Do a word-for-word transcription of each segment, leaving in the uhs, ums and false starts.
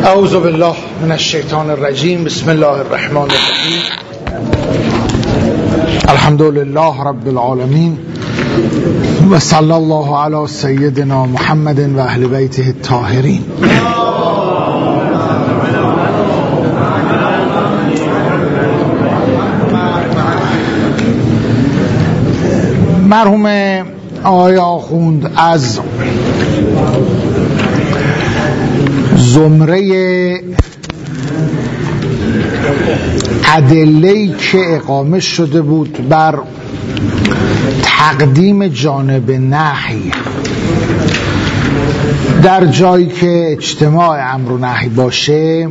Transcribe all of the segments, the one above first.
اعوذ بالله من الشیطان الرجیم. بسم الله الرحمن الرحیم. الحمد لله رب العالمین و صلی الله علی سیدنا محمد و اهل بیته الطاهرین. مرحوم آقای آخوند از زمره ادله‌ای که اقامه شده بود بر تقدیم جانب نهی در جایی که اجتماع امر و نهی باشه،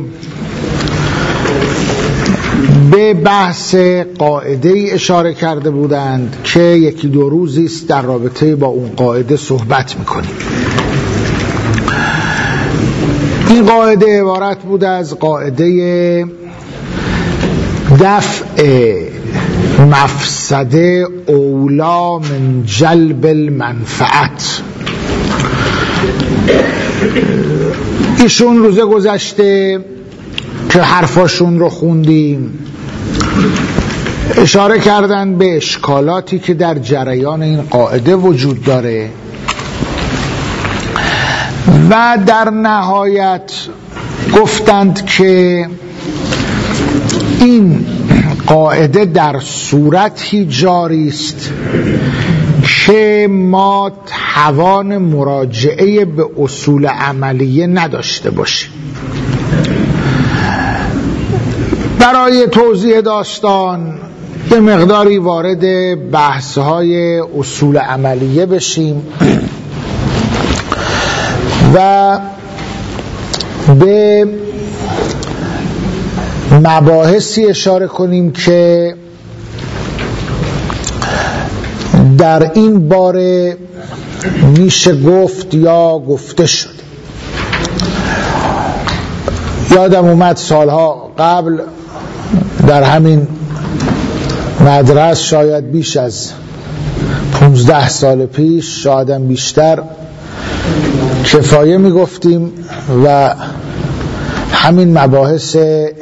به بحث قاعده ای اشاره کرده بودند که یکی دو روزی است در رابطه با اون قاعده صحبت میکنیم. این قاعده عبارت بود از قاعده دفع مفسده اولا من جلب المنفعت. ایشون روز گذشته که حرفاشون رو خوندیم اشاره کردن به اشکالاتی که در جریان این قاعده وجود داره و در نهایت گفتند که این قاعده در صورتی جاری است که ما توان مراجعه به اصول عملیه نداشته باشیم. برای توضیح داستان به مقداری وارد بحث‌های اصول عملیه بشیم و به مباحثی اشاره کنیم که در این باره میشه گفت یا گفته شد. یادم اومد سالها قبل در همین مدرسه، شاید بیش از پونزده سال پیش، شایدم بیشتر، کفایه میگفتیم و همین مباحث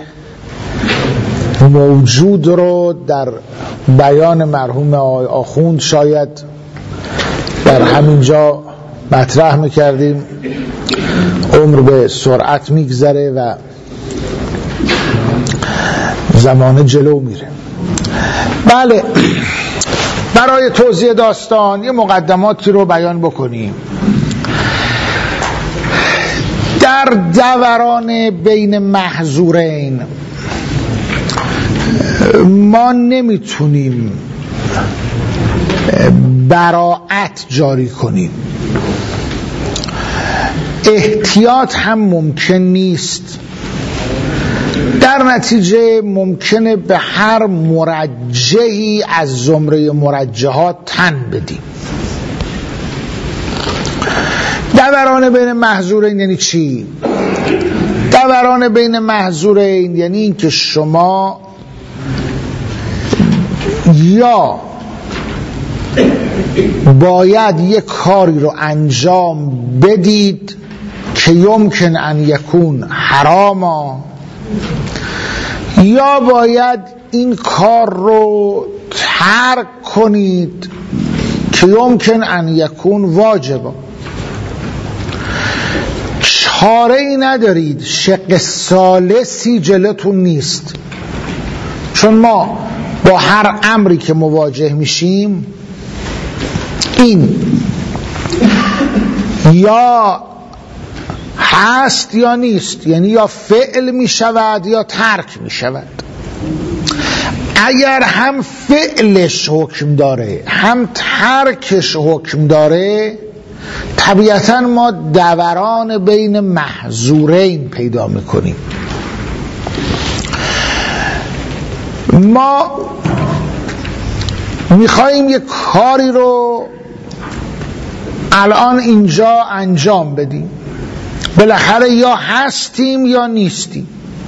موجود رو در بیان مرحوم آقای آخوند شاید در همین جا مطرح میکردیم. عمر به سرعت میگذره و زمان جلو میره. بله، برای توضیح داستان یه مقدماتی رو بیان بکنیم. در دوران بین محظورین ما نمیتونیم براءت جاری کنیم، احتیاط هم ممکن نیست، در نتیجه ممکنه به هر مرجحی از زمره مرجحات تن بدیم. دوران بین محظورین یعنی چی؟ دوران بین محظورین یعنی این که شما یا باید یک کاری رو انجام بدید که یمکن ان یکون حراما، یا باید این کار رو ترک کنید که یمکن ان یکون واجبا. چاره ای ندارید، شق ثالثی جلوتون نیست، چون ما با هر امری که مواجه میشیم این یا هست یا نیست، یعنی یا فعل میشود یا ترک میشود. اگر هم فعلش حکم داره هم ترکش حکم داره، طبیعتا ما دوران بین محظورین پیدا میکنیم. ما میخواییم یک کاری رو الان اینجا انجام بدیم، بالاخره یا هستیم یا نیستیم.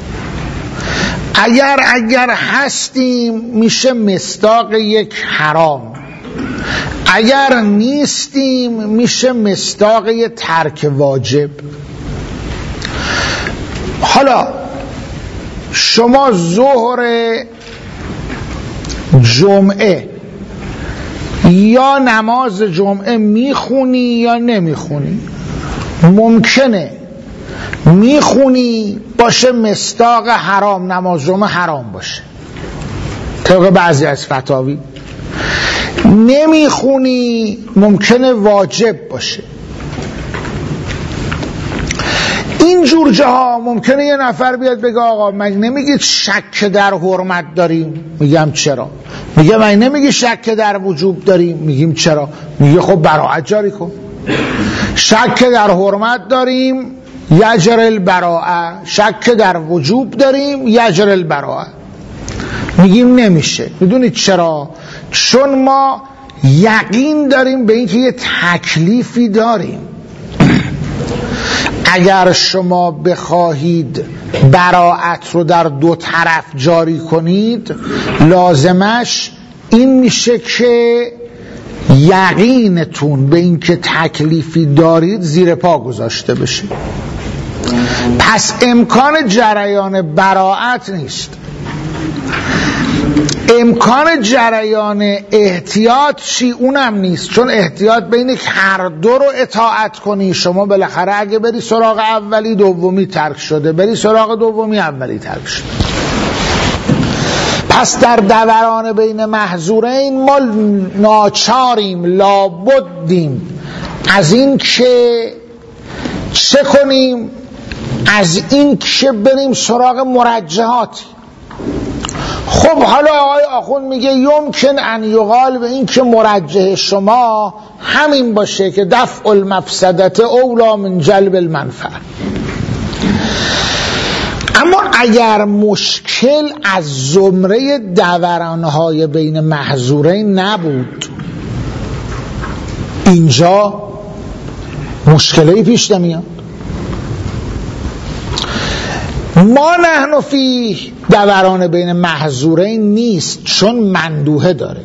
اگر اگر هستیم میشه مصداق یک حرام، اگر نیستیم میشه مصداق یک ترک واجب. حالا شما ظهر جمعه یا نماز جمعه میخونی یا نمیخونی. ممکنه میخونی باشه مصداق حرام، نماز جمعه حرام باشه طبق بعضی از فتاوی. نمیخونی ممکنه واجب باشه. اینجور جاها ممکنه یه نفر بیاد بگه آقا من نمیگید شک در حرمت داریم؟ میگم چرا. میگه من نمیگی شک در وجوب داریم؟ میگیم چرا. میگه خب براءت جاری کن. شک در حرمت داریم یجر البراءه، شک در وجوب داریم یجر البراءه. میگیم نمیشه. میدونید چرا؟ چون ما یقین داریم به اینکه یه تکلیفی داریم. اگر شما بخواهید براءت رو در دو طرف جاری کنید لازمش این میشه که یقینتون به اینکه تکلیفی دارید زیر پا گذاشته بشه. پس امکان جریان براءت نیست. امکان جریان احتیاط چی؟ اونم نیست، چون احتیاط بین هر دو رو اطاعت کنی. شما بالاخره اگه بری سراغ اولی دومی ترک شده، بری سراغ دومی اولی ترک شده. پس در دوران بین محظورین ما ناچاریم، لابدیم از این که چه کنیم؟ از این که بریم سراغ مرجحاتی. خب حالا آقای آخوند میگه یمکن ان یقال به این که مرجح شما همین باشه که دفع المفسدت اولا من جلب المنفعه. اما اگر مشکل از زمره دورانهای بین محظورین نبود، اینجا مشکلی پیش نمیاد. ما نحن فی دوران بین محظورین نیست، چون مندوحه داره.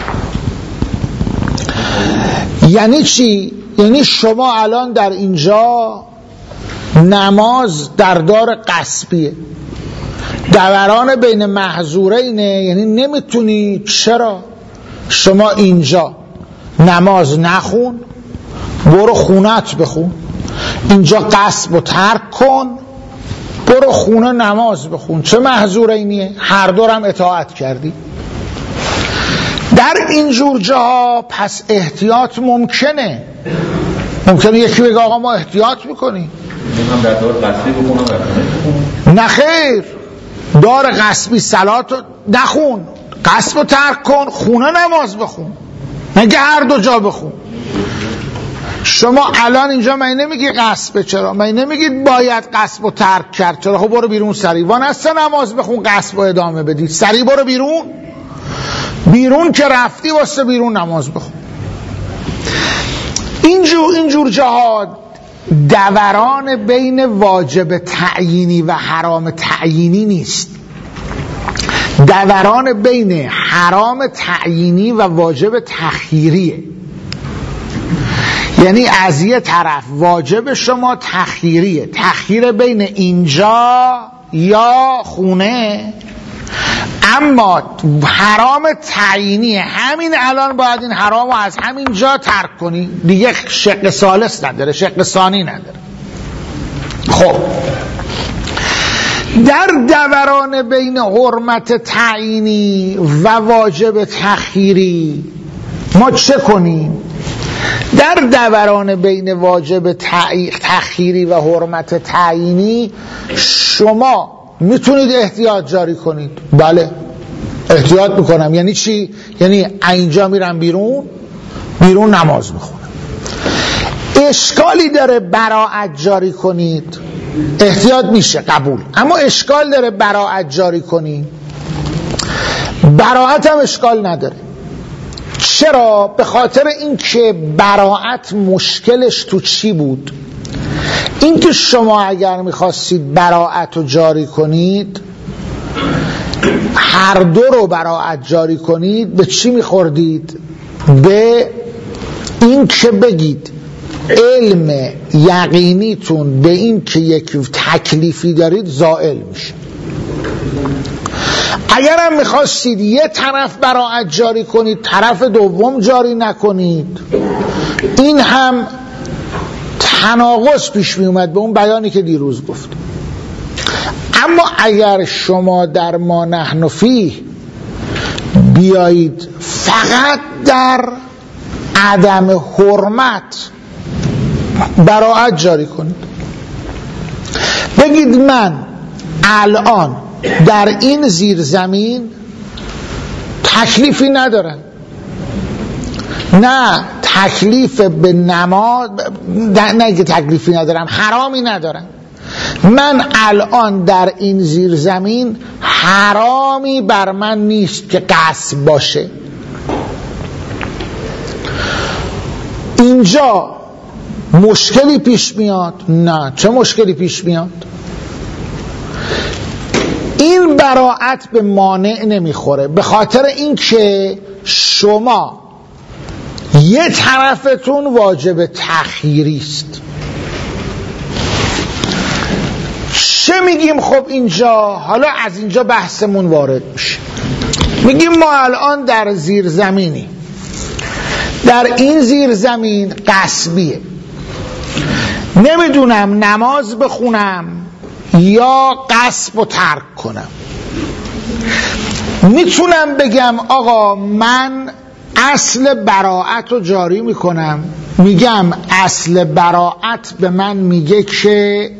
یعنی چی؟ یعنی شما الان در اینجا نماز در دار غصبیه، دوران بین محظورینه، یعنی نمیتونی. چرا؟ شما اینجا نماز نخون، برو خونت بخون. اینجا غصب و ترک کن، برو خونه نماز بخون. چه محظورینیه؟ هر دورم اطاعت کردی. در اینجور جاها پس احتیاط ممکنه. ممکنه یکی بگه آقا ما احتیاط میکنیم. من در دار غصبی بخونم؟ نه خیر، دار غصبی صلات نخون، غصب و ترک کن، خونه نماز بخون. مگه هر دو جا بخون. شما الان اینجا من نمیگی غصبه، چرا؟ من نمیگید باید غصب و ترک کرد، چرا؟ خب برو بیرون سریع، وانسته نماز بخون، غصب و ادامه بدید، سریع برو بیرون. بیرون که رفتی واسه بیرون نماز بخون. اینجور اینجور جاها دوران بین واجب تعیینی و حرام تعیینی نیست، دوران بین حرام تعیینی و واجب تخییریه. یعنی از یه طرف واجب شما تخییریه، تخییر بین اینجا یا خونه، اما حرام تعیینیه. همین الان باید این حرام رو از همین جا ترک کنی، دیگه شق ثالث نداره، شق ثانی نداره. خب در دوران بین حرمت تعیینی و واجب تخییری ما چه کنیم؟ در دوران بین واجب تخییری و حرمت تعیینی شما میتونید احتیاط جاری کنید. بله احتیاط میکنم. یعنی چی؟ یعنی اینجا میرم بیرون، بیرون نماز میخونم. اشکالی داره براءت جاری کنید؟ احتیاط میشه، قبول. اما اشکال داره براءت جاری کنید؟ براءت هم اشکال نداره. چرا؟ به خاطر اینکه براءت مشکلش تو چی بود؟ اینکه شما اگر میخواستید براءت رو جاری کنید، هر دو رو براءت جاری کنید، به چی میخوردید؟ به این که بگید علم یقینیتون به این که یک تکلیفی دارید زائل میشه. اگرم میخواستید یه طرف براعت جاری کنید طرف دوم جاری نکنید، این هم تناقض پیش میومد به اون بیانی که دیروز گفت. اما اگر شما در ما نحن فیه بیایید فقط در عدم حرمت براعت جاری کنید، بگید من الان در این زیرزمین تکلیفی ندارم، نه تکلیف به نماز، نه که تکلیفی ندارم، حرامی ندارم، من الان در این زیرزمین حرامی بر من نیست که غصب باشه. اینجا مشکلی پیش میاد؟ نه. چه مشکلی پیش میاد؟ این براعت به مانع نمیخوره، به خاطر اینکه شما یه طرفتون واجب تخییری است. چه میگیم؟ خب اینجا حالا از اینجا بحثمون وارد میشه. میگیم ما الان در زیرزمینی، در این زیرزمین غصبیه، نمیدونم نماز بخونم یا غصب و ترک کنم. میتونم بگم آقا من اصل براعت رو جاری میکنم، میگم اصل براعت به من میگه که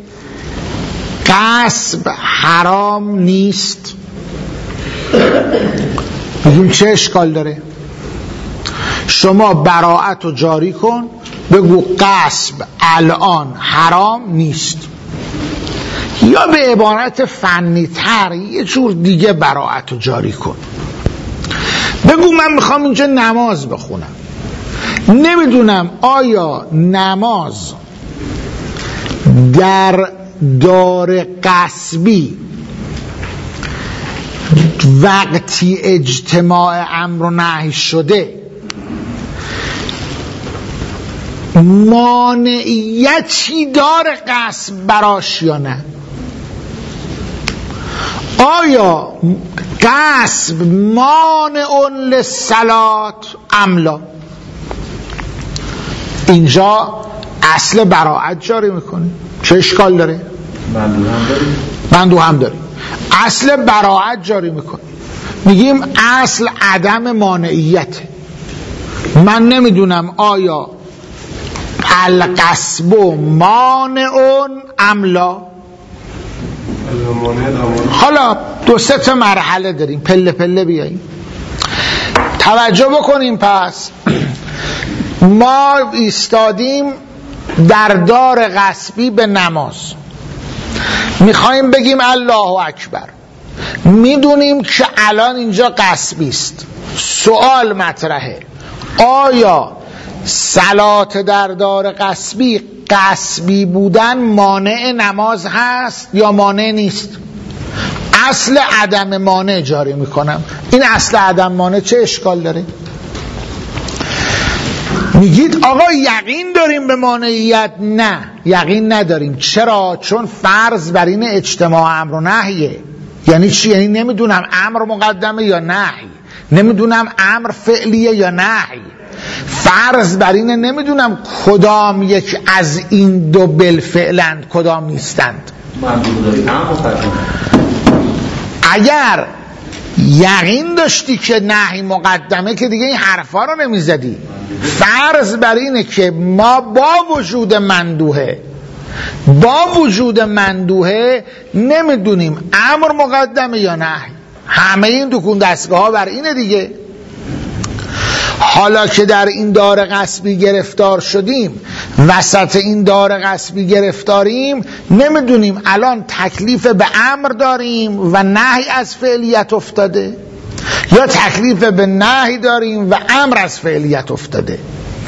غصب حرام نیست. میگیم چه اشکال داره؟ شما براعت رو جاری کن، بگو غصب الان حرام نیست، یا به عبارت فنی تر یه جور دیگه براعت رو جاری کن. بگو من میخوام اینجا نماز بخونم، نمیدونم آیا نماز در دار غصبی وقتی اجتماع امر و نهی شده مانعیتی داره غصب براش یا نه؟ آیا غصب مانع للصلاة ام لا؟ اینجا اصل براعت جاری میکنه. چه اشکال داره؟ بندو هم داریم بندو هم داریم اصل براعت جاری میکنه. میگیم اصل عدم مانعیته. من نمیدونم آیا القصب مانع ام لا؟ حالا دو سه تا مرحله داریم، پله پله بیاییم توجه بکنیم. پس ما ایستادیم در دار غصبی به نماز، میخوایم بگیم الله اکبر، میدونیم که الان اینجا غصبی است. سوال مطرحه آیا صلات در دار غصبی غصبی بودن مانع نماز هست یا مانع نیست؟ اصل عدم مانع جاری میکنم. این اصل عدم مانع چه اشکال داره؟ میگید آقا یقین داریم به مانعیت؟ نه یقین نداریم. چرا؟ چون فرض بر این اجتماع امر و نهیه. یعنی چی؟ یعنی نمیدونم امر مقدمه یا نهی، نمیدونم امر فعلیه یا نهی. فرض بر اینه نمیدونم کدام یک از این دو بالفعلند کدام نیستند. اگر یقین داشتی که نهی مقدمه که دیگه این حرفا رو نمیزدی. فرض بر اینه که ما با وجود مندوحه با وجود مندوحه نمیدونیم امر مقدمه یا نهی. همه این دکون دستگاه ها بر اینه دیگه. حالا که در این دار غصبی گرفتار شدیم، وسط این دار غصبی گرفتاریم، نمیدونیم الان تکلیف به امر داریم و نهی از فعلیت افتاده یا تکلیف به نهی داریم و امر از فعلیت افتاده.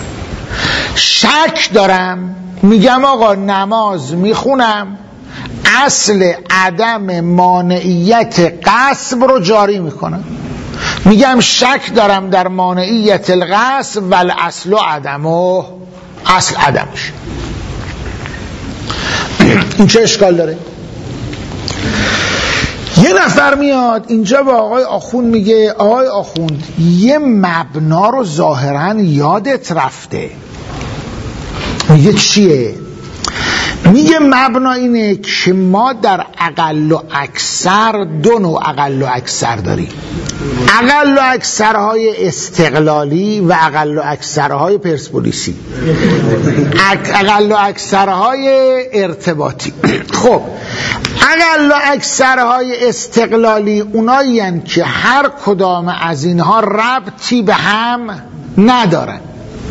شک دارم، میگم آقا نماز میخونم، اصل عدم مانعیت غصب رو جاری میکنم. میگم شک دارم در مانعیت الغصب والاصل عدمه. اصل عدمش. این چه اشکال داره؟ یه نفر میاد اینجا به آقای آخوند میگه آقای آخوند یه مبنا رو ظاهرا یادت رفته. میگه چیه؟ میگه مبنا اینه که ما در اقل و اکثر دو نوع اقل و اکثر داریم، اقل و اکثرهای استقلالی و اقل و اکثرهای پرسپولیسی، اقل و اکثرهای ارتباطی. خب اقل و اکثرهای استقلالی اونایی هستند که هر کدام از اینها ربطی به هم ندارن.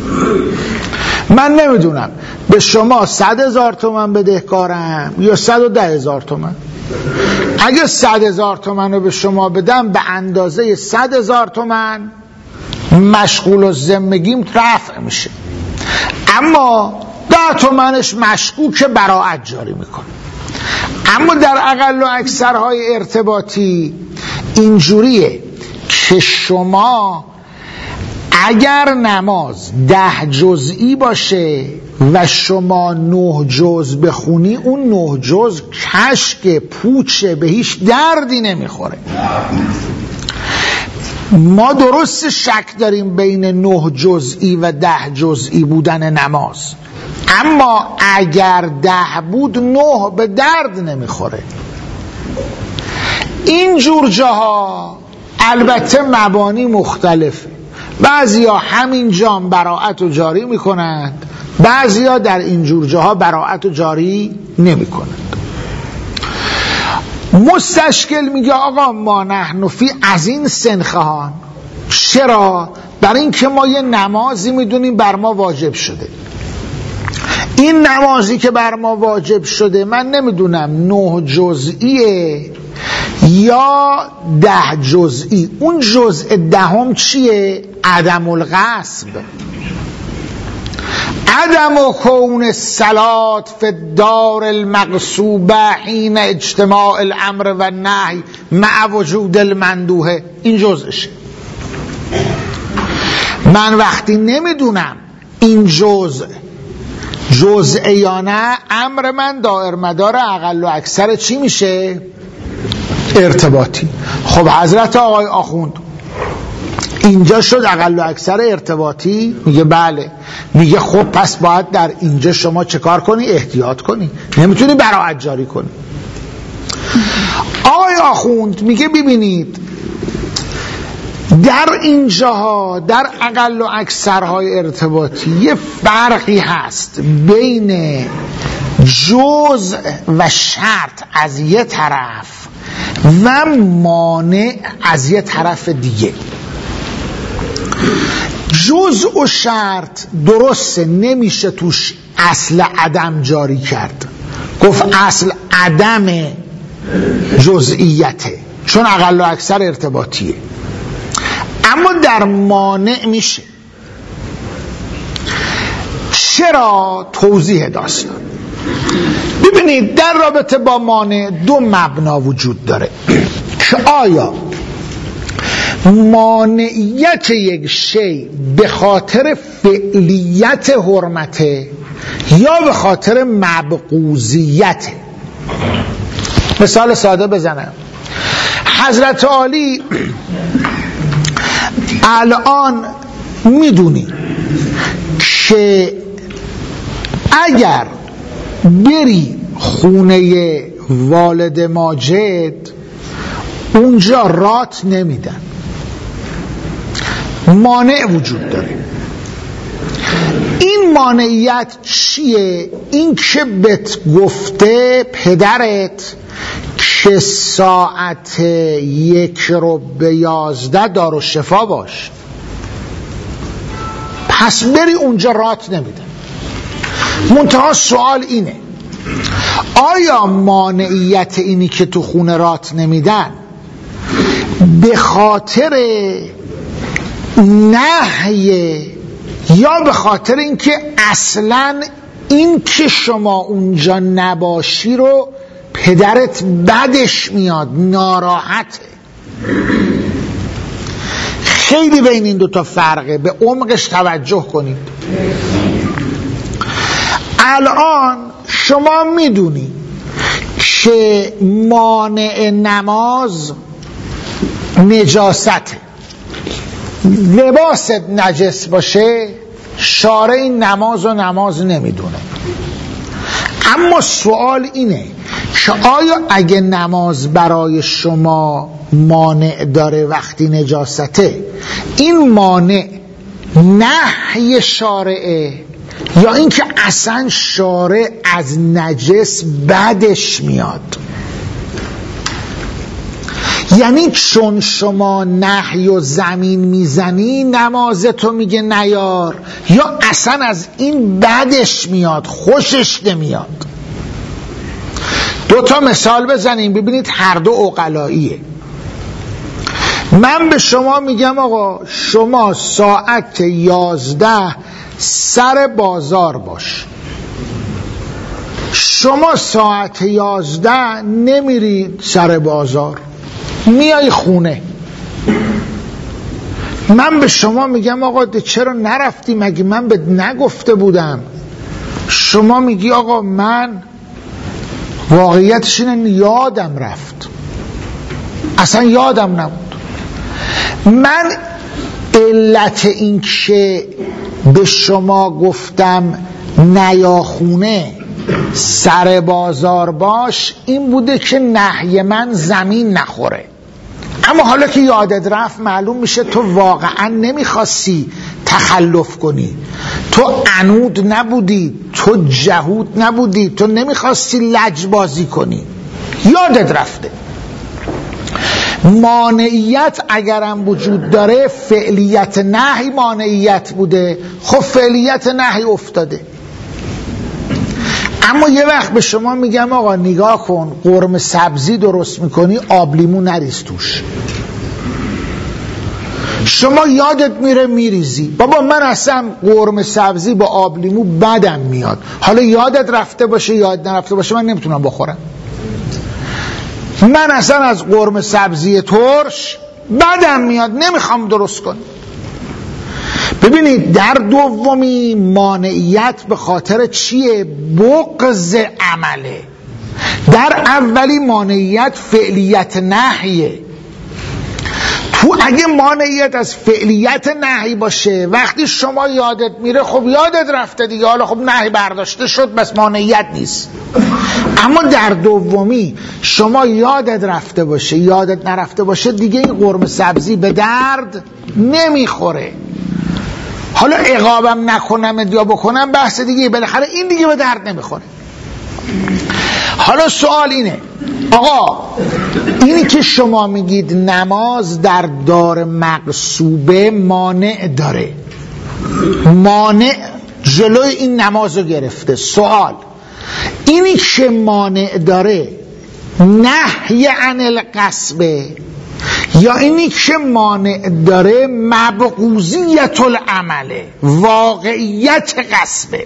من نمیدونم به شما صد هزار تومن بدهکارم یا صد و ده هزار تومن. اگه صد هزار تومن رو به شما بدم به اندازه صد هزار تومن مشغول و زمگیم رفع میشه، اما ده تومنش مشکوک براعت جاری میکنه. اما در اقل و اکثرهای ارتباطی اینجوریه که شما اگر نماز ده جزئی باشه و شما نه جز بخونی، اون نه جز کشک پوچه، به هیچ دردی نمیخوره. ما درست شک داریم بین نه جزئی و ده جزئی بودن نماز، اما اگر ده بود نه به درد نمیخوره. این جور جاها البته مبانی مختلفه، بعضی ها همین جام براعت رو جاری میکنند، بعضی ها در این جور جاها براعت رو جاری نمی کنند. مستشکل میگه آقا ما نحن فی از این سنخهان. چرا؟ برای اینکه ما یه نمازی میدونیم بر ما واجب شده. این نمازی که بر ما واجب شده من نمیدونم نه جزئیه یا ده جزئی. اون جزء دهم چیه؟ عدم القصب، عدم و کون الصلاة فی الدار المغصوبه حین اجتماع الامر و النهی مع وجود المندوحه. این جزءشه. من وقتی نمیدونم این جزء جزء یا نه، امر من دائر مدار اقل و اکثر چی میشه؟ ارتباطی. خب حضرت آقای آخوند اینجا شد اقل و اکثر ارتباطی؟ میگه بله. میگه خب پس باید در اینجا شما چه کار کنی؟ احتیاط کنی، نمیتونی براعت جاری کنی. آقای آخوند میگه ببینید در اینجاها در اقل و اکثرهای ارتباطی یه فرقی هست بین جزء و شرط از یه طرف و مانع از یه طرف دیگه. جزء و شرط درسته نمیشه توش اصل عدم جاری کرد، گفت اصل عدم جزئیته چون اقل و اکثر ارتباطیه، اما در مانع میشه. چرا؟ توضیح داستان. ببینید در رابطه با مانع دو مبنا وجود داره که آیا مانعیت یک شی به خاطر فعلیت حرمته یا به خاطر مبغوضیته. مثال ساده بزنم. حضرت عالی الان میدونی که اگر بری خونه والد ماجد اونجا رات نمیدن، مانع وجود داره. این مانعیت چیه؟ این که بهت گفته پدرت که ساعت یک رو به یازده دار و شفا باش، پس بری اونجا رات نمیدن. منتها سوال اینه آیا مانعیت اینی که تو خونه رات نمیدن به خاطر نهی یا به خاطر اینکه اصلا این که شما اونجا نباشی رو پدرت بدش میاد، ناراحته؟ خیلی بین این دوتا فرقه، به عمقش توجه کنید. الان شما میدونی که مانع نماز نجاسته، لباست نجس باشه شارع این نماز و نماز نمیدونه. اما سوال اینه که آیا اگه نماز برای شما مانع داره وقتی نجاسته، این مانع نهی شارعه یا اینکه اصلا شارع از نجس بدش میاد؟ یعنی چون شما نهی و زمین میزنی نمازتو میگه نیار، یا اصلا از این بدش میاد خوشش نمیاد؟ دو تا مثال بزنیم ببینید هر دو عقلاییه. من به شما میگم آقا شما ساعت یازده سر بازار باش، شما ساعت یازده نمیری سر بازار، میای خونه. من به شما میگم آقا چرا نرفتی؟ مگه من به نگفته بودم؟ شما میگی آقا من واقعیتش اینه یادم رفت، اصلا یادم نبود. من علت این که به شما گفتم نیا خونه سر بازار باش این بوده که نهی من زمین نخوره. اما حالا که یادت رفت معلوم میشه تو واقعا نمیخواستی تخلف کنی، تو عنود نبودی، تو جهود نبودی، تو نمیخواستی لجبازی کنی، یادت رفته. مانعیت اگرم وجود داره فعلیت نهی مانعیت بوده، خب فعلیت نهی افتاده. اما یه وقت به شما میگم آقا نگاه کن قرمه سبزی درست میکنی آب لیمو نریز توش، شما یادت میره میریزی. بابا من اصلا قرمه سبزی با آب لیمو بدم میاد، حالا یادت رفته باشه یاد نرفته باشه من نمیتونم بخورم. من اصلا از قرمه سبزی ترش بدم میاد نمیخوام درست کنم. ببینید در دومی مانعیت به خاطر چیه؟ بغض عمله. در اولی مانعیت فعلیت نهیه. تو اگه مانعیت از فعلیت نهی باشه وقتی شما یادت میره خب یادت رفته دیگه، حالا خب نهی برداشته شد بس مانعیت نیست. اما در دومی شما یادت رفته باشه یادت نرفته باشه دیگه این قرمه سبزی به درد نمیخوره. حالا عقابم نکنم یا بکنم بحث دیگه، بالاخره این دیگه به درد نمیخوره. حالا سوال اینه آقا اینی که شما میگید نماز در دار مغصوبه مانع داره، مانع جلوی این نماز رو گرفته، سوال اینی که مانع داره نهی عن القصبه یا اینی که مانع داره مبغوضیت العمله واقعیت قصبه؟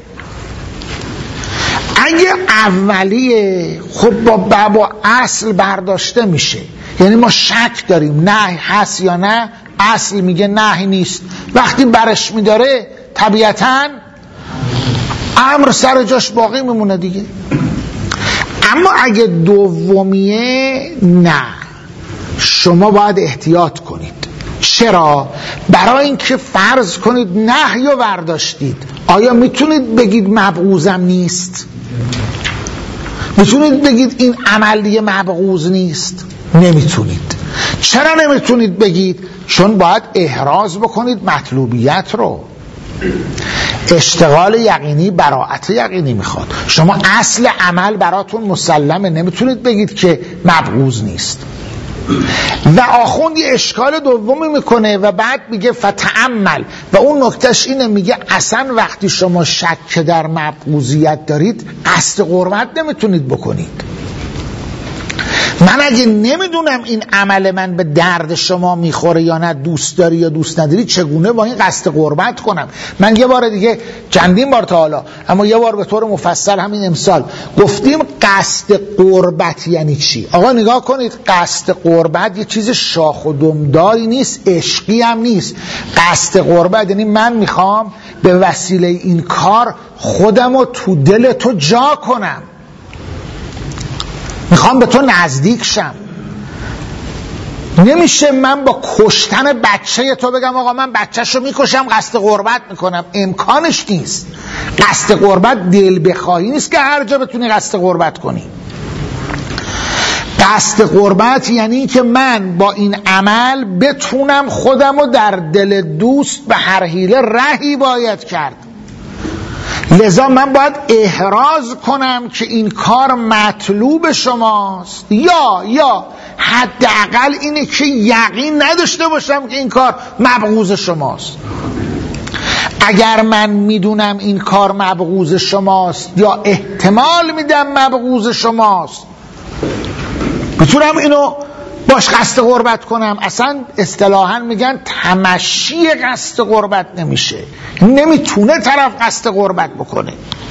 اگه اولیه خب با باب اصل برداشته میشه، یعنی ما شک داریم نهی هست یا نه، اصل میگه نهی نیست، وقتی برش میداره طبیعتاً امر سر جاش باقی میمونه دیگه. اما اگه دومیه نه، شما باید احتیاط کنید. چرا؟ برای اینکه فرض کنید نهی رو برداشتید، آیا میتونید بگید مبغوضم نیست؟ میتونید بگید این عمل دیگه مبغوض نیست؟ نمیتونید. چرا نمیتونید بگید؟ چون باید احراز بکنید مطلوبیت رو. اشتغال یقینی براءت یقینی میخواد. شما اصل عمل براتون مسلمه، نمیتونید بگید که مبغوض نیست. و آخوند یه اشکال دومی میکنه و بعد میگه فتعمل، و اون نکتهش اینه میگه اصلا وقتی شما شک در مبغوضیت دارید قصد قربت نمیتونید بکنید. من اگه نمیدونم این عمل من به درد شما میخوره یا نه، دوست داری یا دوست نداری، چگونه با این قصد قربت کنم؟ من یه بار دیگه چندین بار تا حالا اما یه بار به طور مفصل همین امسال گفتیم قصد قربت یعنی چی. آقا نگاه کنید، قصد قربت یه چیز شاخ و دمداری نیست، عشقی هم نیست. قصد قربت یعنی من میخوام به وسیله این کار خودم رو تو دل تو جا کنم، میخوام به تو نزدیک شم. نمیشه من با کشتن بچه تو بگم آقا من بچه‌شو میکشم قصد قربت میکنم، امکانش نیست. قصد قربت دل بخواهی نیست که هر جا بتونی قصد قربت کنی. قصد قربت یعنی که من با این عمل بتونم خودم رو در دل دوست به هر حیله رهی باید کرد. لذا من باید احراز کنم که این کار مطلوب شماست، یا یا حداقل اینه که یقین نداشته باشم که این کار مبغوض شماست. اگر من میدونم این کار مبغوض شماست یا احتمال میدم مبغوض شماست، میتونم اینو باش قصد قربت کنم. اصلا اصطلاحاً میگن تمشی قصد قربت نمیشه، نمیتونه طرف قصد قربت بکنه.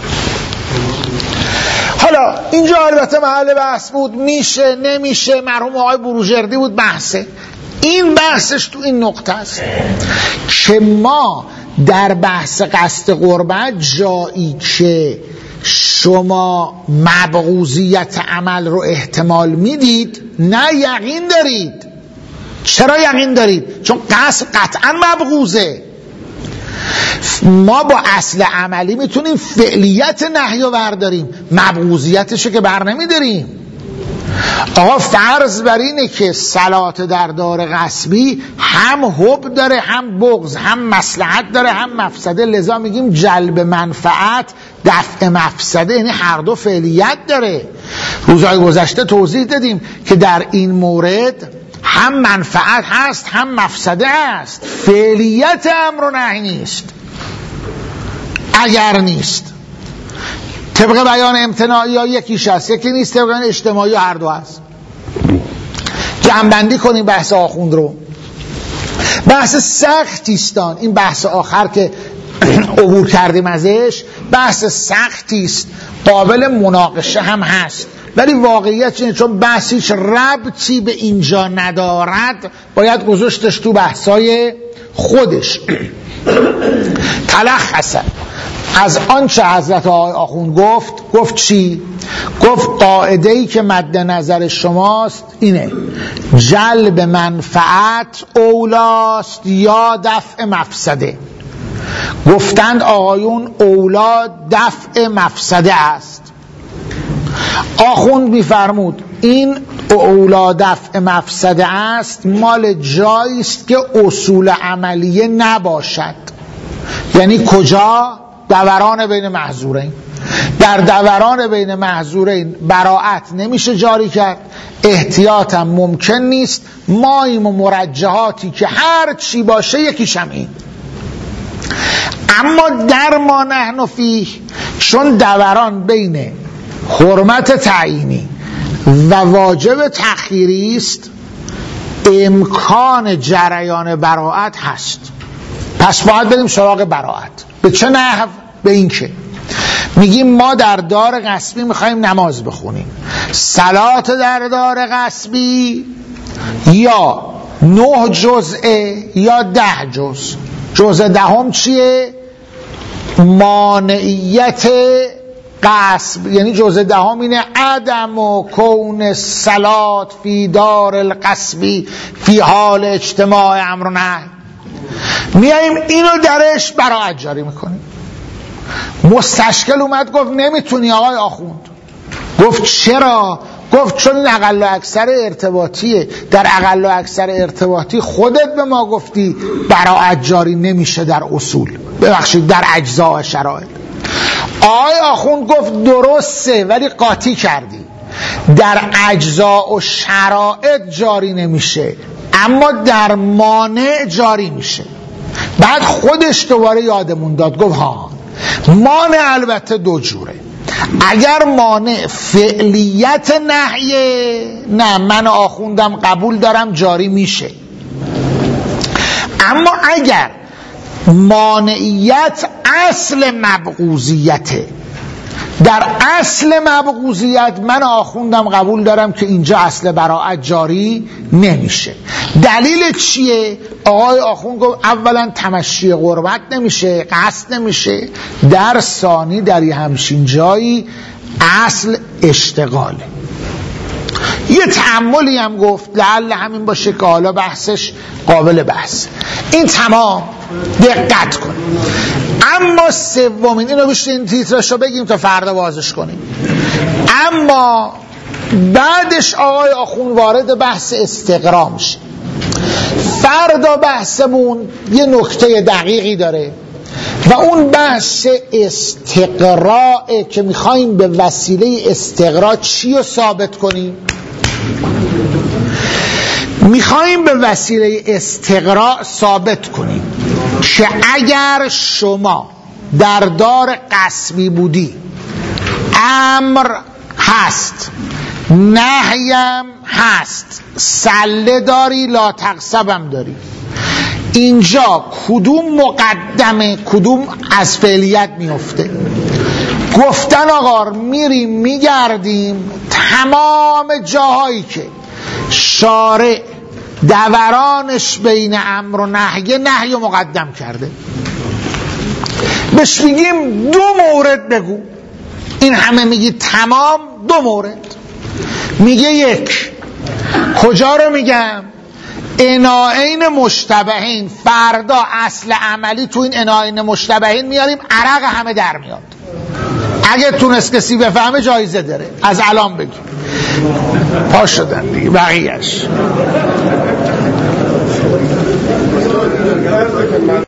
حالا اینجا البته محل بحث بود، میشه نمیشه، مرحوم آقای بروجردی بود بحثه. این بحثش تو این نقطه است که ما در بحث قصد قربت جایی که شما مبغوضیت عمل رو احتمال میدید، نه یقین دارید. چرا یقین دارید؟ چون قصد قطعا مبغوضه. ما با اصل عملی میتونیم فعلیت نهی رو برداریم، مبغوضیتشو که بر نمیداریم. آقا فرض بر اینه که صلات در دار غصبی هم حب داره، هم بغض، هم مصلحت داره، هم مفسده. لذا میگیم جلب منفعت دفع مفسده، یعنی هر دو فعلیت داره. روزهای گذشته توضیح دادیم که در این مورد هم منفعت هست هم مفسده هست، فعلیت امر و نهی نیست. اگر نیست طبق بیان امتناعی یا یکیش هست، یکی نیست طبق بیان اجتماعی هر دو هست. جمع‌بندی کنیم بحث آخوند رو. بحث سختیستان، این بحث آخر که عبور کردیم ازش بحث سختیست، قابل مناقشه هم هست، ولی واقعیت اینه چون بحث هیچ ربطی به اینجا ندارد باید گذاشتش تو بحثای خودش. تلخصا از آنچه حضرت آقای آخوند گفت، گفت چی؟ گفت قاعده‌ای که مد نظر شماست اینه: جلب منفعت اولاست یا دفع مفسده. گفتند آقایون اولا دفع مفسده است. آخوند میفرمود این اولا دفع مفسده است مال جایی است که اصول عملیه نباشد. یعنی کجا؟ دوران بین محظورین. در دوران بین محظورین براءت نمیشه جاری کرد، احتیاط هم ممکن نیست. مایم و مرجحاتی که هر چی باشه یکیشم این. اما در ما نحن فیه، چون دوران بین حرمت تعیینی و واجب تأخیری است، امکان جریان براءت هست. پس باید بریم سراغ براءت. به چه نحو؟ به این که میگیم ما در دار غصبی میخوایم نماز بخونیم، صلات در دار غصبی یا نه جزءه یا ده جزء. جزء دهم چیه؟ مانعیت غصب، یعنی جزء دهم اینه عدم و کون صلات فی دار الغصبی فی حال اجتماع امر و نهی. میاییم اینو درش براءت جاری میکنیم. مستشکل اومد گفت نمیتونی آقای آخوند. گفت چرا؟ گفت چون این اقل و اکثر ارتباطیه. در اقل و اکثر ارتباطی خودت به ما گفتی براءت جاری نمیشه در اصول، ببخشید در اجزا و شرایط. آقای آخوند گفت درسته ولی قاطی کردی، در اجزا و شرایط جاری نمیشه اما در مانع جاری میشه. بعد خودش دوباره یادمون داد گفت ها مانع البته دو جوره. اگر مانع فعلیت نهیه، نه من آخوندم قبول دارم جاری میشه. اما اگر مانعیت اصل مبغوضیته، در اصل مبغوضیت من آخوندم قبول دارم که اینجا اصل براءت جاری نمیشه. دلیل چیه؟ آقای آخوند گفت اولا تمشی قربت نمیشه، قصد نمیشه، در ثانی در یه همچین جایی اصل اشتغاله. یه تأملی هم گفت لعل همین باشه که حالا بحثش قابل بحث. این تمام، دقت کن. اما سومین، اینو بیشتر این تیترشو بگیم تا فردا بازش کنیم. اما بعدش آقای آخوند وارد بحث استقرا میشه. فردا بحثمون یه نکته دقیقی داره و اون بحث استقراء که میخوایم به وسیله استقراء چی رو ثابت کنیم؟ میخوایم به وسیله استقراء ثابت کنیم که اگر شما در دار قسمی بودی، امر هست، نهیم هست، سله داری، لا تقصبم داری، اینجا کدوم مقدمه کدوم از فعلیت میفته؟ گفتن آقا میریم میگردیم تمام جاهایی که شارع دورانش بین امر و نهی، نهی مقدم کرده، بهش میگیم دو مورد بگو. این همه میگی تمام، دو مورد. میگه یک، کجا رو میگم؟ اناعین مشتبهین. فردا اصل عملی تو این اناعین مشتبهین میاریم، عرق همه در میاد. اگه تونست کسی بفهمه جایزه داره، از الان بگیم. پاش شدن دیگه بقیهش